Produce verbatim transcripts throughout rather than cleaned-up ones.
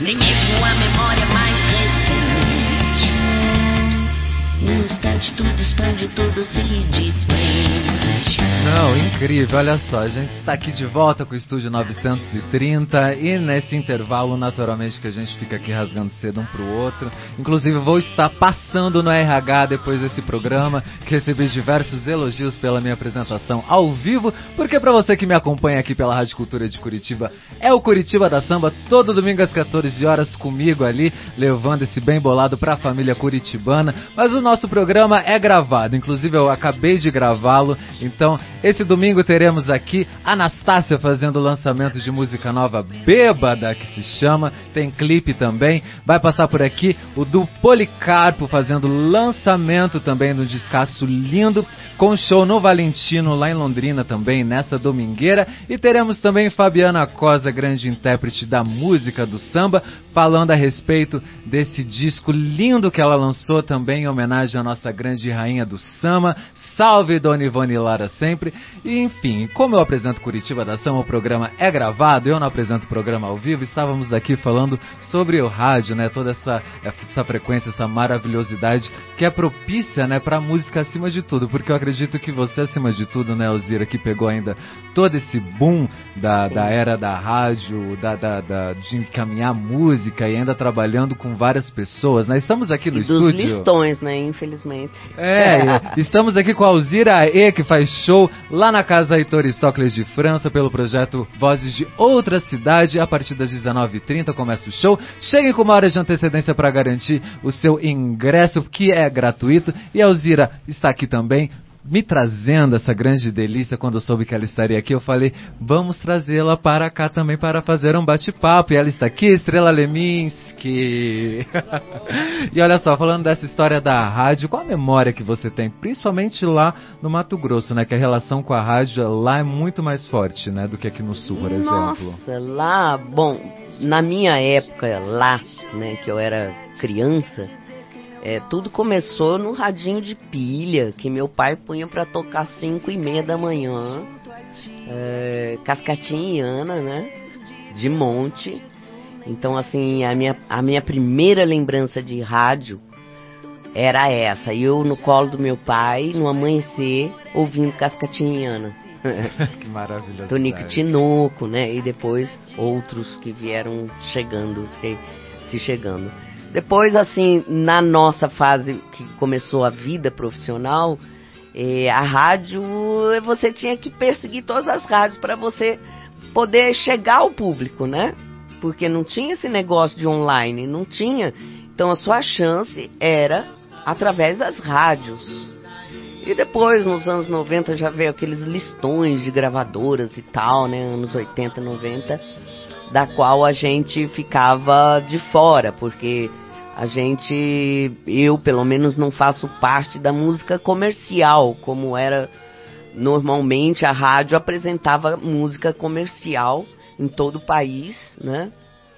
nem mesmo a memória mais recente. No instante tudo expande, tudo se desprende. Não, incrível, olha só, a gente está aqui de volta com o Estúdio novecentos e trinta e nesse intervalo, naturalmente, que a gente fica aqui rasgando cedo um pro outro. Inclusive, vou estar passando no R H depois desse programa, que recebi diversos elogios pela minha apresentação ao vivo, porque para você que me acompanha aqui pela Rádio Cultura de Curitiba, é o Curitiba da Samba, todo domingo às quatorze horas comigo ali, levando esse bem bolado para a família curitibana. Mas o nosso programa é gravado, inclusive eu acabei de gravá-lo, então esse domingo teremos aqui Anastácia fazendo o lançamento de música nova Bêbada, que se chama, tem clipe também. Vai passar por aqui o do Policarpo fazendo lançamento também do descasso lindo, com show no Valentino lá em Londrina também, nessa domingueira. E teremos também Fabiana Cosa, grande intérprete da música do samba, falando a respeito desse disco lindo que ela lançou também em homenagem à nossa grande rainha do samba. Salve Dona Ivone Lara sempre. E enfim, como eu apresento Curitiba da Samba, o programa é gravado, eu não apresento o programa ao vivo, estávamos aqui falando sobre o rádio, né, toda essa, essa frequência, essa maravilhosidade que é propícia, né, pra música acima de tudo, porque eu acredito que você acima de tudo, né, Alzira, que pegou ainda todo esse boom da, da era da rádio, da, da, da, de encaminhar música e ainda trabalhando com várias pessoas, né, estamos aqui no e estúdio. Dos listões, né, infelizmente. É, estamos aqui com a Alzira E, que faz show lá na Casa Heitor Stocles de França, pelo projeto Vozes de Outra Cidade. A partir das dezenove e trinta começa o show. Cheguem com uma hora de antecedência para garantir o seu ingresso, que é gratuito. E a Alzira está aqui também, me trazendo essa grande delícia. Quando eu soube que ela estaria aqui, eu falei, vamos trazê-la para cá também para fazer um bate-papo. E ela está aqui, Estrela Leminski. E olha só, falando dessa história da rádio, qual a memória que você tem, principalmente lá no Mato Grosso, né? Que a relação com a rádio lá é muito mais forte, né? Do que aqui no Sul, por exemplo. Nossa, lá, bom, na minha época lá, né, que eu era criança, É, tudo começou no radinho de pilha, que meu pai punha para tocar cinco e meia da manhã, é, Cascatinhana, né, de monte. Então, assim, a minha, a minha primeira lembrança de rádio era essa, eu no colo do meu pai, no amanhecer, ouvindo Cascatinhana. Que maravilhoso. Tonico Tinoco, né, e depois outros que vieram chegando, se, se chegando. Depois, assim, na nossa fase que começou a vida profissional, eh, a rádio, você tinha que perseguir todas as rádios para você poder chegar ao público, né? Porque não tinha esse negócio de online, não tinha. Então, a sua chance era através das rádios. E depois, nos anos noventa, já veio aqueles listões de gravadoras e tal, né? Anos oitenta, noventa, da qual a gente ficava de fora, porque a gente, eu pelo menos não faço parte da música comercial, como era normalmente a rádio apresentava música comercial em todo o país, né?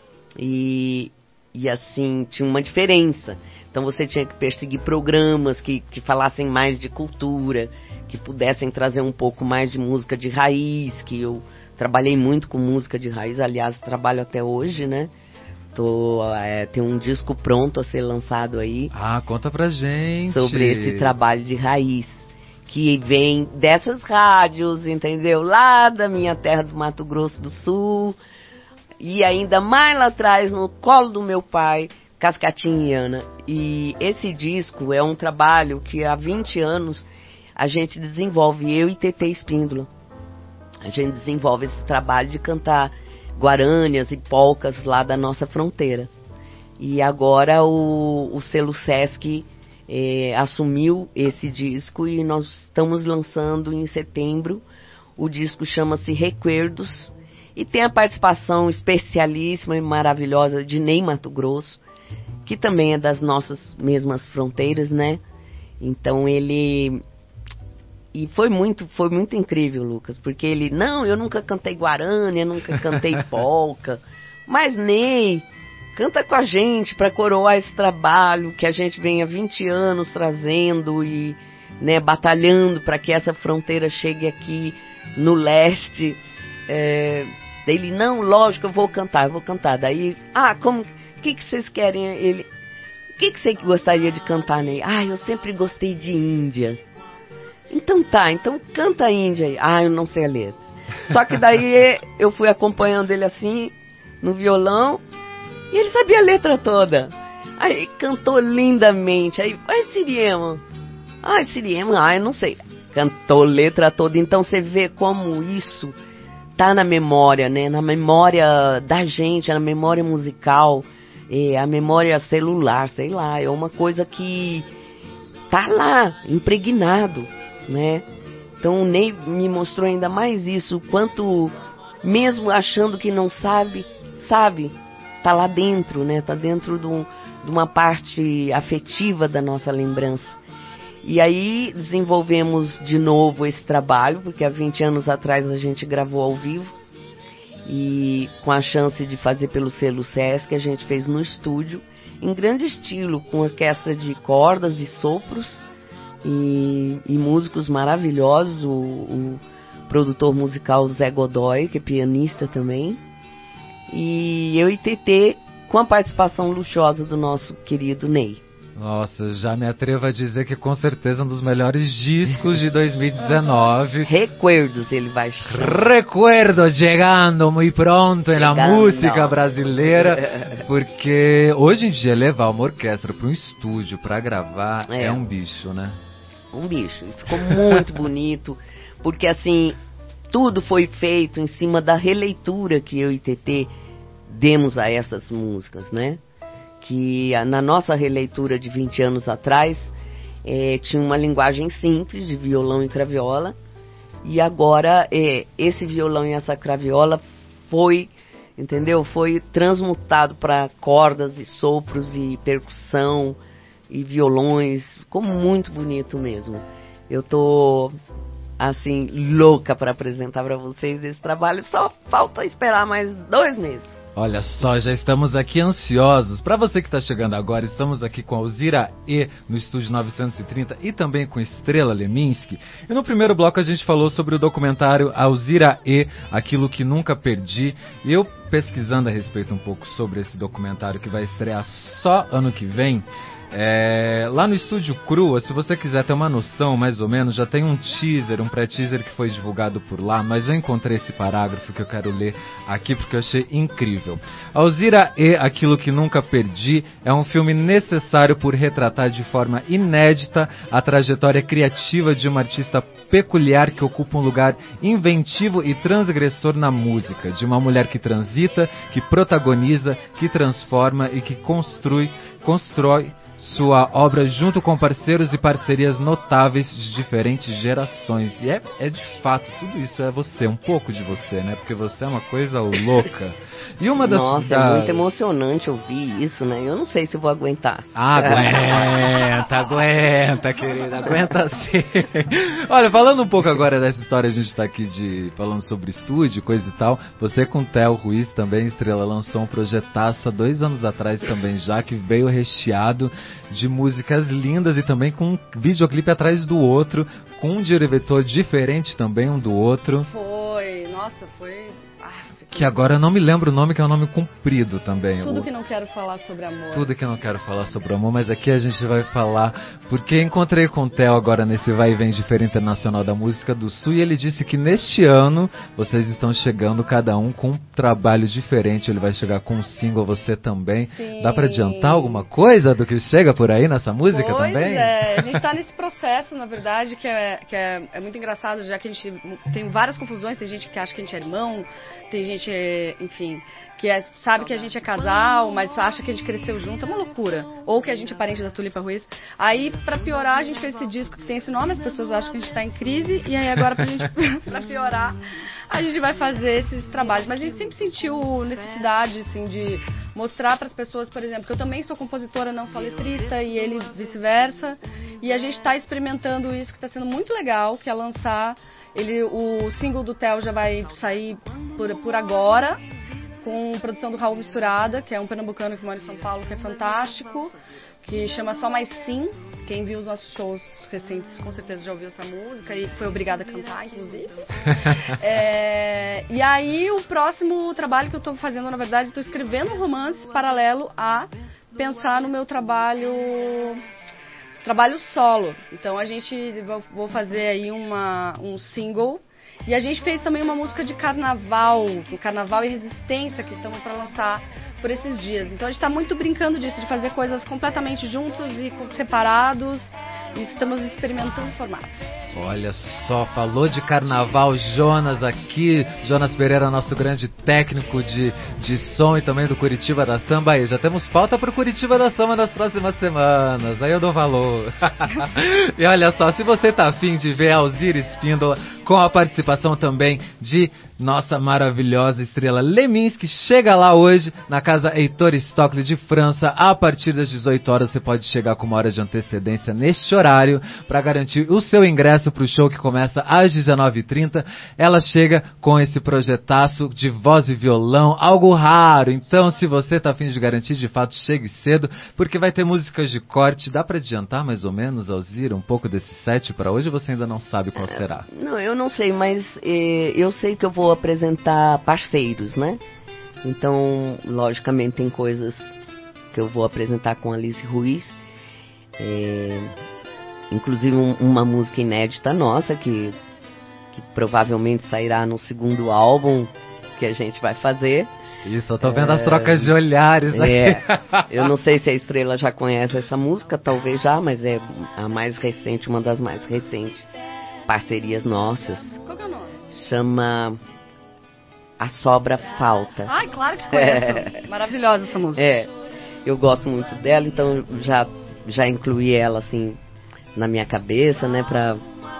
E, e assim, tinha uma diferença. Então você tinha que perseguir programas que, que falassem mais de cultura, que pudessem trazer um pouco mais de música de raiz, que eu trabalhei muito com música de raiz, aliás, trabalho até hoje, né? Tô, é, tem um disco pronto a ser lançado aí. Ah, conta pra gente. Sobre esse trabalho de raiz, que vem dessas rádios, entendeu? Lá da minha terra do Mato Grosso do Sul, e ainda mais lá atrás, no colo do meu pai, Cascatinhana. E esse disco é um trabalho que há vinte anos a gente desenvolve, eu e Tetê Espíndola. A gente desenvolve esse trabalho de cantar guarânias e polcas lá da nossa fronteira. E agora o, o selo Sesc eh, assumiu esse disco e nós estamos lançando em setembro. O disco chama-se Recuerdos e tem a participação especialíssima e maravilhosa de Ney Mato Grosso, que também é das nossas mesmas fronteiras, né? Então ele... E foi muito, foi muito incrível, Lucas, porque ele, não, eu nunca cantei guarânia, nunca cantei polca, mas Ney, canta com a gente para coroar esse trabalho que a gente vem há vinte anos trazendo e, né, batalhando para que essa fronteira chegue aqui no leste. É, ele, não, lógico, eu vou cantar, eu vou cantar. Daí, ah, como, o que, que vocês querem? Ele, o que, que você gostaria de cantar, Ney? Ah, eu sempre gostei de Índia. Então tá, então canta a Índia aí. Ah, eu não sei a letra. Só que daí eu fui acompanhando ele assim, no violão, e ele sabia a letra toda. Aí cantou lindamente. Aí, ai, Siriema. Ai, Siriema, ai, eu não sei. Cantou letra toda. Então você vê como isso tá na memória, né? Na memória da gente, na memória musical, é, a memória celular, sei lá. É uma coisa que tá lá, impregnado, né? Então o Ney me mostrou ainda mais isso, o quanto, mesmo achando que não sabe, sabe, tá lá dentro, né? Tá dentro do, de uma parte afetiva da nossa lembrança. E aí desenvolvemos de novo esse trabalho, porque há vinte anos atrás a gente gravou ao vivo, e com a chance de fazer pelo selo Sesc, a gente fez no estúdio, em grande estilo, com orquestra de cordas e sopros, E, e músicos maravilhosos, o, o produtor musical Zé Godoy, que é pianista também, e eu e Tetê, com a participação luxuosa do nosso querido Ney. Nossa, já me atrevo a dizer que com certeza um dos melhores discos de dois mil e dezenove. Recuerdos, ele vai chamar. Recuerdos chegando muito pronto na Chegando. música brasileira, porque hoje em dia levar uma orquestra para um estúdio para gravar é. é um bicho, né? Um bicho. E ficou muito bonito, porque assim, tudo foi feito em cima da releitura que eu e Tetê demos a essas músicas, né? Que na nossa releitura de vinte anos atrás, é, tinha uma linguagem simples de violão e craviola, e agora é, esse violão e essa craviola foi, entendeu? Foi transmutado para cordas e sopros e percussão e violões. Ficou muito bonito mesmo. Eu tô assim louca para apresentar para vocês esse trabalho. Só falta esperar mais dois meses. Olha só, já estamos aqui ansiosos. Para você que está chegando agora, estamos aqui com a Alzira E no estúdio novecentos e trinta e também com Estrela Leminski. E no primeiro bloco a gente falou sobre o documentário Alzira E, Aquilo que Nunca Perdi. E eu, pesquisando a respeito um pouco sobre esse documentário que vai estrear só ano que vem, É, lá no Estúdio Crua, se você quiser ter uma noção mais ou menos, já tem um teaser, um pré-teaser que foi divulgado por lá, mas eu encontrei esse parágrafo que eu quero ler aqui porque eu achei incrível. Alzira E, Aquilo que Nunca Perdi, é um filme necessário por retratar de forma inédita a trajetória criativa de uma artista peculiar que ocupa um lugar inventivo e transgressor na música, de uma mulher que transita, que protagoniza, que transforma e que construi, constrói sua obra junto com parceiros e parcerias notáveis de diferentes gerações. E é, é de fato, tudo isso é você, um pouco de você, né? Porque você é uma coisa louca. E uma das... Nossa, da... é muito emocionante ouvir isso, né? Eu não sei se eu vou aguentar. Ah, aguenta, aguenta, querida, aguenta sim. Olha, falando um pouco agora dessa história, a gente tá aqui de, falando sobre estúdio, coisa e tal. Você com o Theo Ruiz também, Estrela, lançou um projetaço há dois anos atrás também já, que veio recheado de músicas lindas e também com um videoclipe atrás do outro, com um diretor diferente também um do outro. Foi, nossa, foi... Ah, que agora eu não me lembro o nome, que é um nome comprido também. Tudo o... que não quero falar sobre amor. Tudo que eu não quero falar sobre amor, mas aqui a gente vai falar, porque encontrei com o Theo agora nesse vai e vem de Feira Internacional da Música do Sul, e ele disse que neste ano vocês estão chegando cada um com um trabalho diferente. Ele vai chegar com um single, você também. Sim. Dá pra adiantar alguma coisa do que chega por aí nessa música pois também? É, a gente tá nesse processo, na verdade, que, é, que é, é muito engraçado, já que a gente tem várias confusões, tem gente que acha que a gente é irmão, tem gente, enfim, que é, sabe que a gente é casal, mas acha que a gente cresceu junto, é uma loucura. Ou que a gente é parente da Tulipa Ruiz. Aí, pra piorar, a gente fez esse disco que tem esse nome, as pessoas acham que a gente tá em crise, e aí agora, pra, gente, pra piorar, a gente vai fazer esses trabalhos. Mas a gente sempre sentiu necessidade, assim, de mostrar pras pessoas, por exemplo, que eu também sou compositora, não só letrista, e ele vice-versa. E a gente tá experimentando isso, que tá sendo muito legal, que é lançar... Ele, o single do Theo já vai sair por, por agora, com produção do Raul Misturada, que é um pernambucano que mora em São Paulo, que é fantástico, que chama Só Mais Sim, quem viu os nossos shows recentes com certeza já ouviu essa música e foi obrigada a cantar, inclusive. É, e aí o próximo trabalho que eu estou fazendo, na verdade, estou escrevendo um romance paralelo a pensar no meu trabalho trabalho solo. Então a gente vou fazer aí uma, um single. E a gente fez também uma música de carnaval, do carnaval e resistência, que estamos para lançar por esses dias. Então a gente está muito brincando disso, de fazer coisas completamente juntos e separados. E estamos experimentando formatos. Olha só, falou de carnaval, Jonas aqui. Jonas Pereira, nosso grande técnico de, de som e também do Curitiba da Samba. Aí já temos pauta pro Curitiba da Samba nas próximas semanas. Aí eu dou valor. E olha só, se você tá afim de ver a Alzira Espíndola com a participação também de nossa maravilhosa estrela Leminski, chega lá hoje na Casa Heitor Stockley de França. A partir das dezoito horas você pode chegar com uma hora de antecedência neste horário para garantir o seu ingresso para o show que começa às dezenove e trinta. Ela chega com esse projetaço de voz e violão, algo raro. Então, se você tá a fim de garantir, de fato, chegue cedo, porque vai ter músicas de corte. Dá para adiantar mais ou menos, Alzira, um pouco desse set para hoje, ou você ainda não sabe qual será? Não, eu não sei, mas eh, eu sei que eu vou apresentar parceiros, né? Então, logicamente, tem coisas que eu vou apresentar com a Alice Ruiz. É, inclusive um, uma música inédita nossa, que, que provavelmente sairá no segundo álbum que a gente vai fazer. Isso, eu tô vendo é, as trocas de olhares aí. É, eu não sei se a Estrela já conhece essa música, talvez já, mas é a mais recente, uma das mais recentes parcerias nossas. Qual que é o nome? Chama A Sobra Falta. Ai, claro que conheço. É. Maravilhosa essa música. É, eu gosto muito dela, então já, já incluí ela assim na minha cabeça, né, pra...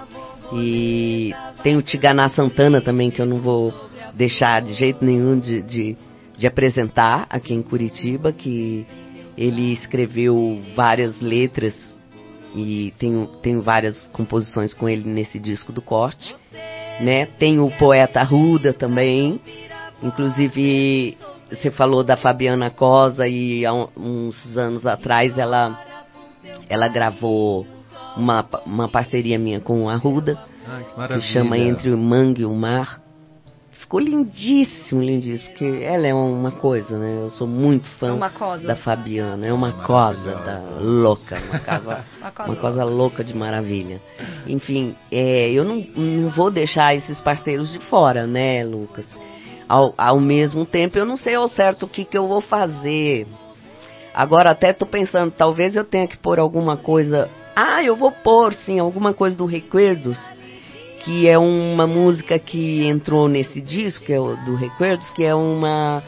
E tem o Tiganá Santana também, que eu não vou deixar de jeito nenhum de, de, de apresentar aqui em Curitiba, que ele escreveu várias letras e tenho, tenho várias composições com ele nesse disco do Corte, né? Tem o poeta Arruda também, inclusive você falou da Fabiana Cosa e há uns anos atrás ela, ela gravou uma, uma parceria minha com o Arruda, ah, que, que chama Entre o Mangue e o Mar. Ficou lindíssimo, lindíssimo, porque ela é uma coisa, né? Eu sou muito fã da Fabiana, é uma coisa da, louca, uma, casa, uma coisa louca de maravilha. Enfim, é, eu não, não vou deixar esses parceiros de fora, né, Lucas? Ao, ao mesmo tempo, eu não sei ao certo o que, que eu vou fazer. Agora até tô pensando, talvez eu tenha que pôr alguma coisa... Ah, eu vou pôr, sim, alguma coisa do Recuerdos, que é uma música que entrou nesse disco, que é o do Recuerdos, que é uma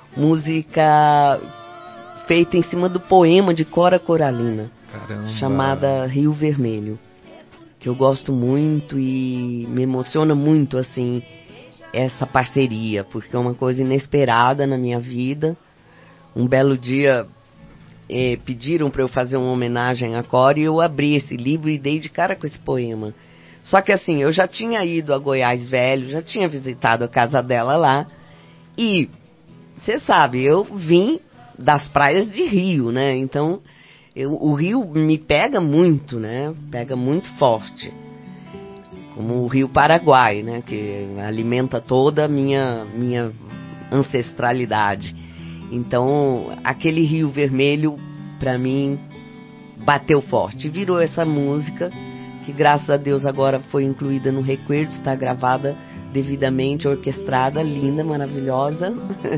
música feita em cima do poema de Cora Coralina, Caramba. chamada Rio Vermelho, que eu gosto muito e me emociona muito, assim, essa parceria, porque é uma coisa inesperada na minha vida. Um belo dia eh, pediram para eu fazer uma homenagem a Cora e eu abri esse livro e dei de cara com esse poema. Só que assim, eu já tinha ido a Goiás Velho, já tinha visitado a casa dela lá. E, você sabe, eu vim das praias de Rio, né? Então, eu, o Rio me pega muito, né? Pega muito forte. Como o Rio Paraguai, né? Que alimenta toda a minha, minha ancestralidade. Então, aquele Rio Vermelho, pra mim, bateu forte. Virou essa música... que graças a Deus agora foi incluída no Recuerdos, está gravada devidamente, orquestrada, linda, maravilhosa.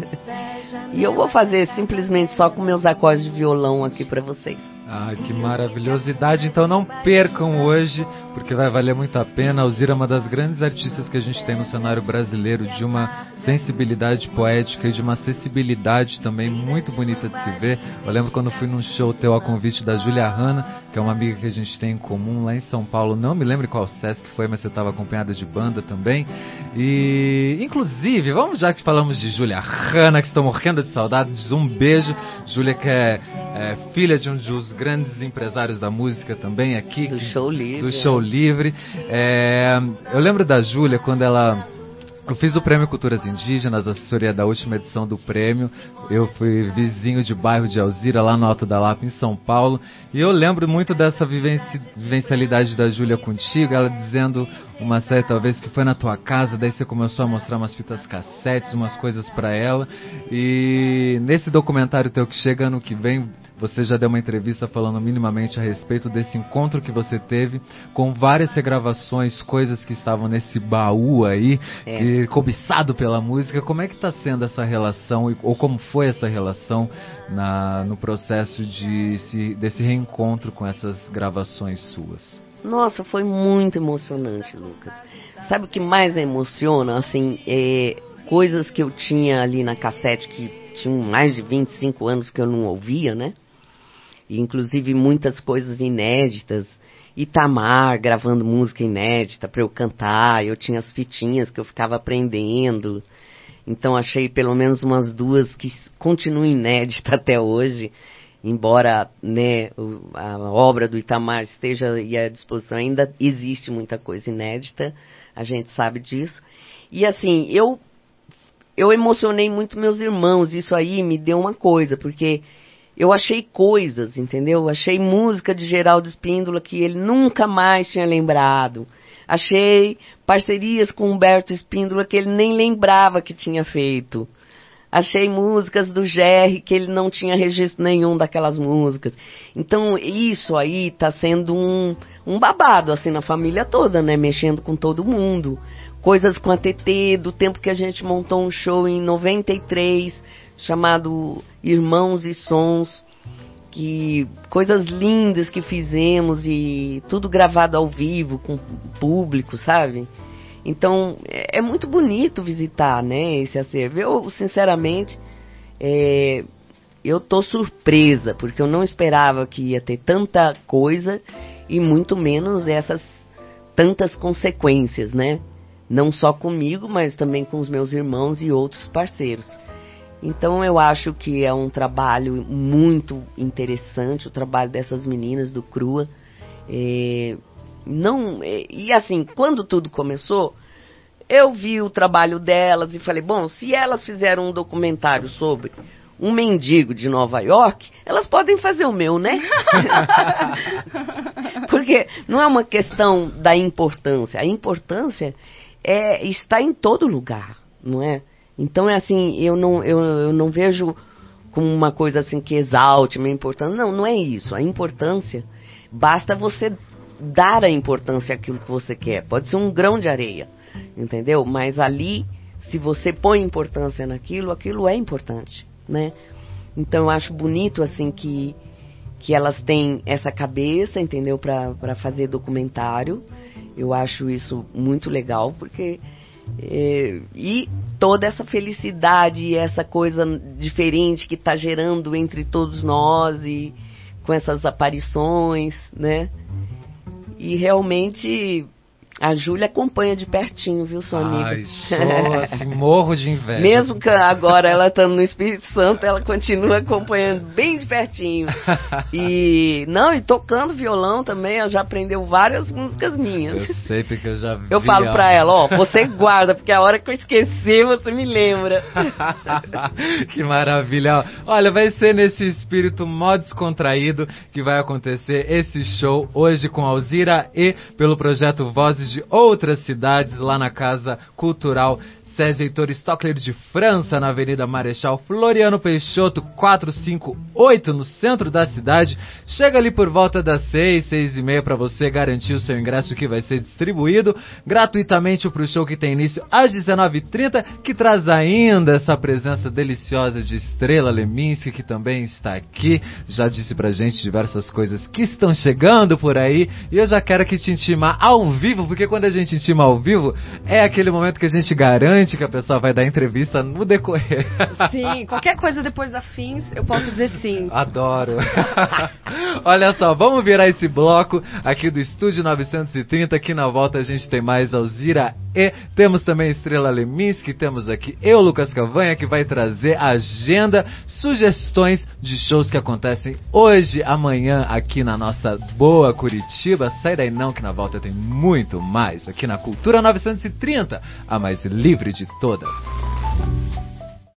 E eu vou fazer simplesmente só com meus acordes de violão aqui para vocês. Ah, que maravilhosidade. Então não percam hoje, porque vai valer muito a pena. A Alzira é uma das grandes artistas que a gente tem no cenário brasileiro, de uma sensibilidade poética e de uma acessibilidade também muito bonita de se ver. Eu lembro quando fui num show teu a convite da Júlia Hanna, que é uma amiga que a gente tem em comum lá em São Paulo. Não me lembro qual Sesc foi, mas você estava acompanhada de banda também. E, inclusive, vamos, já que falamos de Júlia Hanna, que estou morrendo de saudades, um beijo. Júlia, que é, é filha de um dos grandes empresários da música também aqui. Do Show Livre. Do Show Livre. É, eu lembro da Júlia quando ela Eu fiz o Prêmio Culturas Indígenas, assessoria da última edição do prêmio. Eu fui vizinho de bairro de Alzira, lá no Alto da Lapa, em São Paulo. E eu lembro muito dessa vivenci- vivencialidade da Júlia contigo, ela dizendo uma certa vez que foi na tua casa, daí você começou a mostrar umas fitas cassetes, umas coisas pra ela. E nesse documentário teu que chega ano que vem, você já deu uma entrevista falando minimamente a respeito desse encontro que você teve com várias regravações, coisas que estavam nesse baú aí, É. que, cobiçado pela música. Como é que está sendo essa relação, e- ou como foi essa relação na, no processo de se, desse reencontro com essas gravações suas? Nossa, foi muito emocionante, Lucas. Sabe o que mais emociona? Assim, é, coisas que eu tinha ali na cassete que tinham mais de vinte e cinco anos que eu não ouvia, né? E, inclusive muitas coisas inéditas. Itamar gravando música inédita para eu cantar. Eu tinha as fitinhas que eu ficava aprendendo. Então achei pelo menos umas duas que continuam inéditas até hoje. Embora, né, o- a obra do Itamar esteja aí à disposição, ainda existe muita coisa inédita, a gente sabe disso. E assim, eu, eu emocionei muito meus irmãos, isso aí me deu uma coisa, porque eu achei coisas, entendeu? Achei música de Geraldo Espíndola que ele nunca mais tinha lembrado. Achei parcerias com Humberto Espíndola que ele nem lembrava que tinha feito. Achei músicas do Gerry que ele não tinha registro nenhum daquelas músicas. Então, isso aí tá sendo um, um babado, assim, na família toda, né? Mexendo com todo mundo. Coisas com a T T, do tempo que a gente montou um show em noventa e três, chamado Irmãos e Sons. Que, coisas lindas que fizemos e tudo gravado ao vivo, com público, sabe? Então, é, é muito bonito visitar, né, esse acervo. Eu, sinceramente, é, eu tô surpresa, porque eu não esperava que ia ter tanta coisa e muito menos essas tantas consequências, né? Não só comigo, mas também com os meus irmãos e outros parceiros. Então, eu acho que é um trabalho muito interessante, o trabalho dessas meninas do Crua. É, não, é, e assim, quando tudo começou, eu vi o trabalho delas e falei, bom, se elas fizeram um documentário sobre um mendigo de Nova York, elas podem fazer o meu, né? Porque não é uma questão da importância, a importância é, está em todo lugar, não é? Então é assim, eu não, eu, eu não vejo como uma coisa assim que exalte minha importância. Não, não é isso. A importância, basta você dar a importância àquilo que você quer. Pode ser um grão de areia, entendeu? Mas ali, se você põe importância naquilo, aquilo é importante, né? Então eu acho bonito assim que, que elas têm essa cabeça, entendeu? Para para fazer documentário. Eu acho isso muito legal, porque... É, e toda essa felicidade e essa coisa diferente que está gerando entre todos nós e com essas aparições, né? E realmente a Júlia acompanha de pertinho, viu, sua amiga? Ai, sou assim, morro de inveja. Mesmo que agora ela estando no Espírito Santo, ela continua acompanhando bem de pertinho. E, não, e tocando violão também, ela já aprendeu várias músicas minhas. Eu sei, porque eu já vi. Eu falo pra ela, ó, você guarda, porque a hora que eu esquecer, você me lembra. Que maravilha. Olha, vai ser nesse espírito mó descontraído que vai acontecer esse show hoje com Alzira e pelo projeto Vozes de Outras Cidades, lá na Casa Cultural Sérgio Heitor Stockler de França, na Avenida Marechal Floriano Peixoto, quatrocentos e cinquenta e oito, no centro da cidade. Chega ali por volta das seis, seis e meia para você garantir o seu ingresso, que vai ser distribuído gratuitamente para o show que tem início às dezenove e trinta, que traz ainda essa presença deliciosa de Estrela Leminski, que também está aqui. Já disse pra gente diversas coisas que estão chegando por aí, e eu já quero que te intimar ao vivo, porque quando a gente intima ao vivo, é aquele momento que a gente garante que a pessoa vai dar entrevista no decorrer. Sim, qualquer coisa depois da Fins, eu posso dizer sim. Adoro. Olha só, vamos virar esse bloco aqui do Estúdio novecentos e trinta, que na volta a gente tem mais Alzira E temos também Estrela Leminski, temos aqui eu, Lucas Cavanha, que vai trazer agenda, sugestões de shows que acontecem hoje, amanhã, aqui na nossa boa Curitiba. Sai daí não, que na volta tem muito mais aqui na Cultura novecentos e trinta, a mais livre de todas.